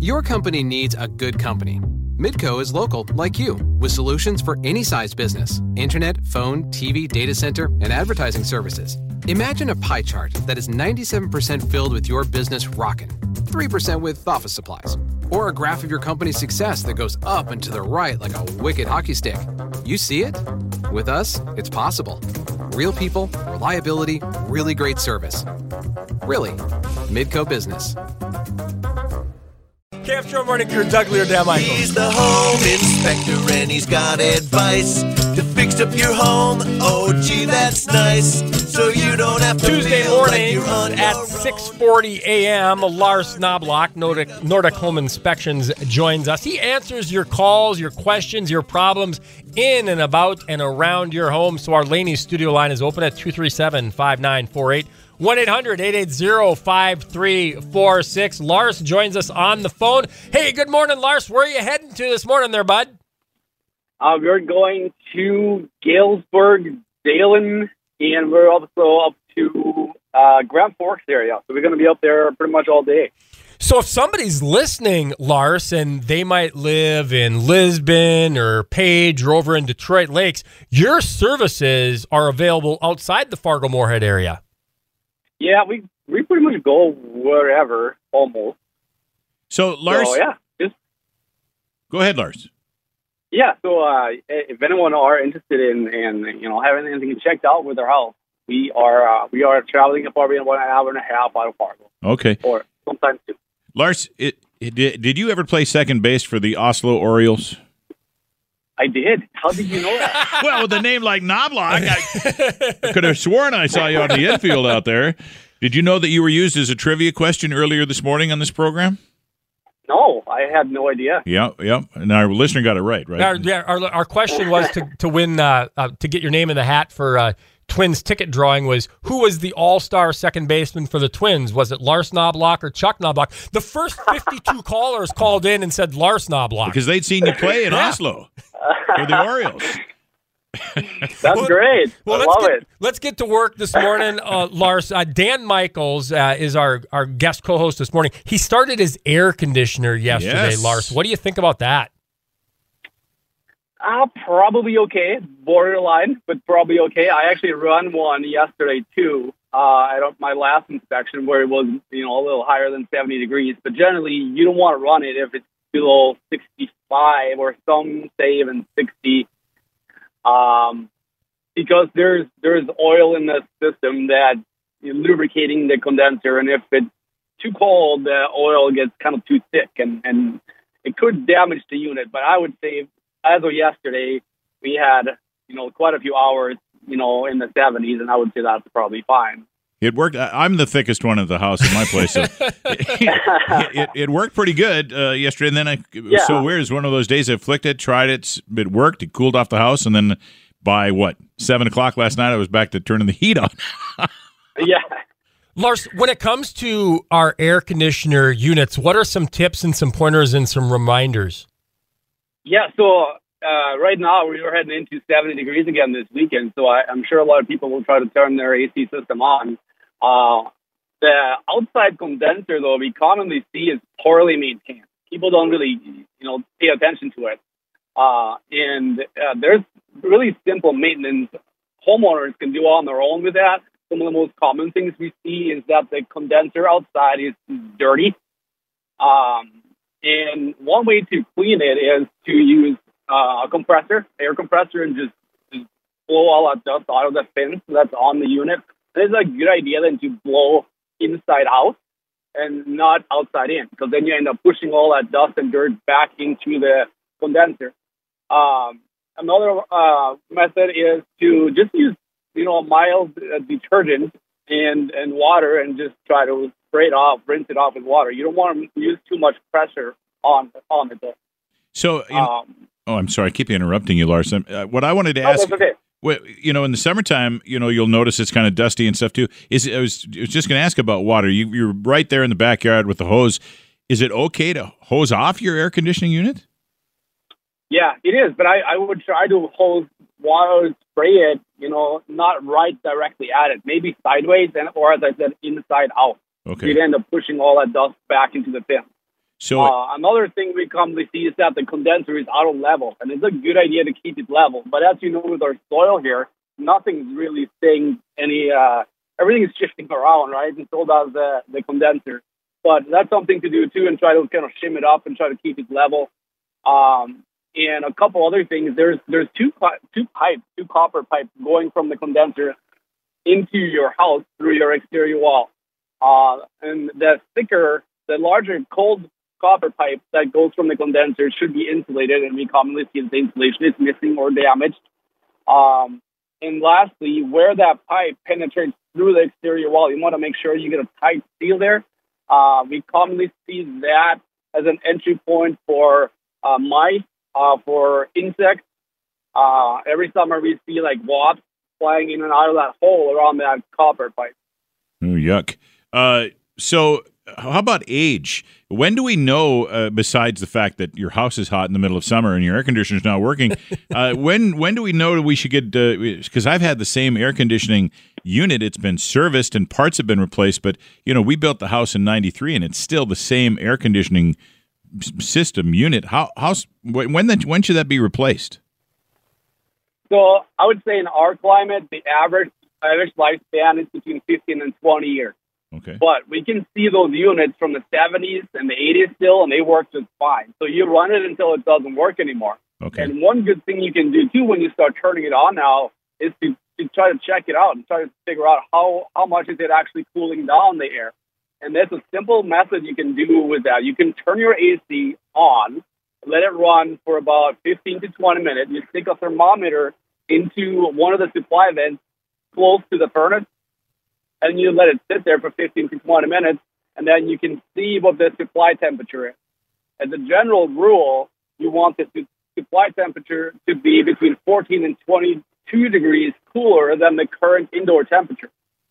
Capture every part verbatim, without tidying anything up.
Your company needs a good company. Midco is local, like you, with solutions for any size business: internet, phone, T V, data center, and advertising services. Imagine a pie chart that is ninety-seven percent filled with your business rockin', three percent with office supplies. Or a graph of your company's success that goes up and to the right like a wicked hockey stick. You see it? With us, it's possible. Real people, reliability, really great service. Really, Midco Business. K F Show Morning Crew, Doug Lear, Dan Michaels. He's the home inspector and he's got advice to fix up your home. Oh, gee, that's nice. So you don't have to Tuesday feel morning like you're on at your six forty a.m., Lars Knobloch, Nordic, Nordic Home Inspections, joins us. He answers your calls, your questions, your problems in and about and around your home. So our Laney studio line is open at two three seven, five nine four eight. one eight hundred, eight eight zero, five three four six. Lars joins us on the phone. Hey, good morning, Lars. Where are you heading to this morning there, bud? Uh, we're going to Galesburg, Dalen, and we're also up to uh, Grand Forks area. So we're going to be up there pretty much all day. So if somebody's listening, Lars, and they might live in Lisbon or Page or over in Detroit Lakes, your services are available outside the Fargo-Moorhead area. Yeah, we we pretty much go wherever, almost. So, Lars, So, yeah, just go ahead, Lars. yeah. So, uh, if anyone are interested in, in you know having anything checked out with their house, we are uh, we are traveling probably in about an hour and a half out of Fargo, Okay. or sometimes two. Lars, it, it, did, did you ever play second base for the Oslo Orioles? I did. How did you know that? Well, with a name like Knobloch, I, I could have sworn I saw you on the infield out there. Did you know that you were used as a trivia question earlier this morning on this program? No, I had no idea. Yeah, yeah. And our listener got it right, right? Our, yeah, our, our question was to, to win, uh, uh, to get your name in the hat for uh, Twins ticket drawing was, who was the all-star second baseman for the Twins? Was it Lars Knobloch or Chuck Knobloch? The first fifty-two callers called in and said Lars Knobloch. Because they'd seen you play in Oslo for the Orioles. That's Well, great. Well, I let's love get, it. let's get to work this morning, uh, Lars. Uh, Dan Michaels uh, is our, our guest co-host this morning. He started his air conditioner yesterday, Yes. Lars. What do you think about that? Uh, probably okay. Borderline, but probably okay. I actually run one yesterday, too, uh, at my last inspection where it was, you know, a little higher than seventy degrees. But generally, you don't want to run it if it's below sixty-five or some say even sixty, um, because there's there's oil in the system that is lubricating the condenser. And if it's too cold, the oil gets kind of too thick and, and it could damage the unit. But I would say, as of yesterday, we had, you know, quite a few hours, you know, in the seventies, and I would say that's probably fine. It worked. I- I'm the thickest one at the house in my place. So it, it, it worked pretty good uh, yesterday, and then I, it was Yeah. so weird. It was one of those days I flicked it, tried it, it worked. It cooled off the house, and then by, what, seven o'clock last night, I was back to turning the heat on. Yeah. Lars, when it comes to our air conditioner units, what are some tips and some pointers and some reminders? Yeah, so uh, right now we're heading into seventy degrees again this weekend, so I, I'm sure a lot of people will try to turn their A C system on. Uh, the outside condenser, though, we commonly see is poorly maintained. People don't really, you know, pay attention to it. Uh, and uh, there's really simple maintenance homeowners can do on their own with that. Some of the most common things we see is that the condenser outside is dirty. Um, and one way to clean it is to use uh, a compressor, air compressor, and just, just blow all that dust out of the fins that's on the unit. It's a good idea then to blow inside out and not outside in, because then you end up pushing all that dust and dirt back into the condenser. Um, another uh, method is to just use, you know, a mild uh, detergent and, and water and just try to spray it off, rinse it off with water. You don't want to use too much pressure on on it. Though. So, in, Um, oh, I'm sorry, I keep interrupting you, Lars. Um, Uh, what I wanted to no, ask, that's okay. well, you know, in the summertime, you know, you'll notice it's kind of dusty and stuff too. Is I was, I was just going to ask about water. You, you're right there in the backyard with the hose. Is it okay to hose off your air conditioning unit? Yeah, it is, but I, I would try to hose water, spray it, you know, not right directly at it, maybe sideways, and or as I said, inside out. Okay. You'd end up pushing all that dust back into the bin. So uh, another thing we commonly see is that the condenser is out of level, and it's a good idea to keep it level. But as you know, with our soil here, nothing's really staying any. Uh, everything is shifting around, right? And so does the the condenser. But that's something to do too, and try to kind of shim it up and try to keep it level. Um, and a couple other things. There's there's two two pipes, two copper pipes going from the condenser into your house through your exterior wall. Uh, and the thicker, the larger cold copper pipe that goes from the condenser should be insulated, and we commonly see that the insulation is missing or damaged. Um, and lastly, where that pipe penetrates through the exterior wall, you want to make sure you get a tight seal there. Uh, we commonly see that as an entry point for uh, mice, uh, for insects. Uh, every summer we see like wasps flying in and out of that hole around that copper pipe. Oh, yuck. Uh, so how about age? When do we know, uh, besides the fact that your house is hot in the middle of summer and your air conditioner's not working, uh, when when do we know that we should get, because uh, I've had the same air conditioning unit. It's been serviced and parts have been replaced, but, you know, we built the house in ninety-three and it's still the same air conditioning system unit. How how's, when, the, when should that be replaced? So I would say in our climate, the average average lifespan is between fifteen and twenty years. Okay. But we can see those units from the seventies and the eighties still, and they work just fine. So you run it until it doesn't work anymore. Okay. And one good thing you can do, too, when you start turning it on now is to, to try to check it out and try to figure out how, how much is it actually cooling down the air. And there's a simple method you can do with that. You can turn your A C on, let it run for about fifteen to twenty minutes. You stick a thermometer into one of the supply vents close to the furnace, and you let it sit there for fifteen to twenty minutes, and then you can see what the supply temperature is. As a general rule, you want the su- supply temperature to be between fourteen and twenty-two degrees cooler than the current indoor temperature.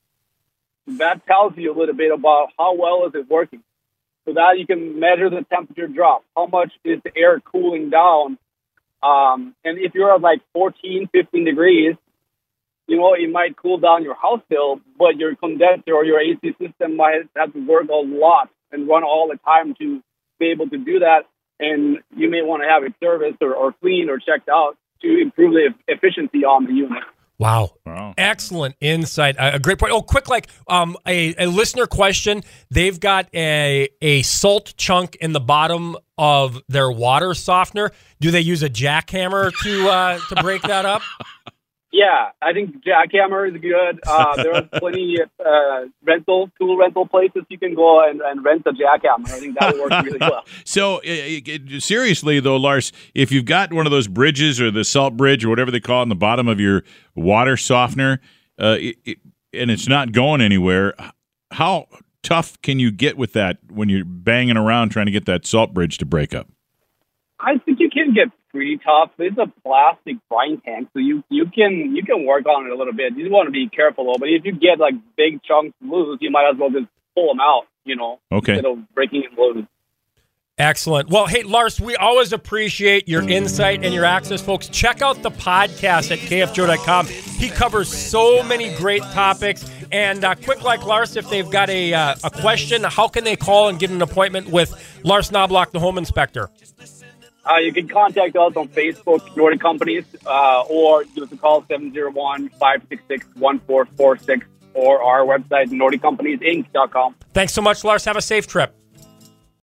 That tells you a little bit about how well is it working. So that you can measure the temperature drop. How much is the air cooling down? Um, and if you're at like fourteen, fifteen degrees, you know, it might cool down your house still, but your condenser or your A C system might have to work a lot and run all the time to be able to do that. And you may want to have it serviced or, or cleaned or checked out to improve the efficiency on the unit. Wow. Wow. Excellent insight. A great point. Oh, quick, like um, a, a listener question. They've got a, a salt chunk in the bottom of their water softener. Do they use a jackhammer to uh, to break that up? Yeah, I think jackhammer is good. Uh, there are plenty of uh, rental, tool rental places you can go and, and rent a jackhammer. I think that would work really well. So, uh, seriously, though, Lars, if you've got one of those bridges or the salt bridge or whatever they call it in the bottom of your water softener, uh, it, it, and it's not going anywhere, how tough can you get with that when you're banging around trying to get that salt bridge to break up? I think you can get pretty tough. It's a plastic brine tank, so you, you can you can work on it a little bit. You want to be careful, though. But if you get like big chunks loose, you might as well just pull them out, you know, okay, instead of breaking it loose. Excellent. Well, hey, Lars, we always appreciate your insight and your access, folks. Check out the podcast at k f joe dot com. He covers so many great topics. And uh, quick like Lars, if they've got a uh, a question, how can they call and get an appointment with Lars Knobloch, the home inspector? Uh, you can contact us on Facebook, Nordic Companies, uh, or give us a call, seven zero one, five six six, one four four six, or our website, nordic companies inc dot com. Thanks so much, Lars. Have a safe trip.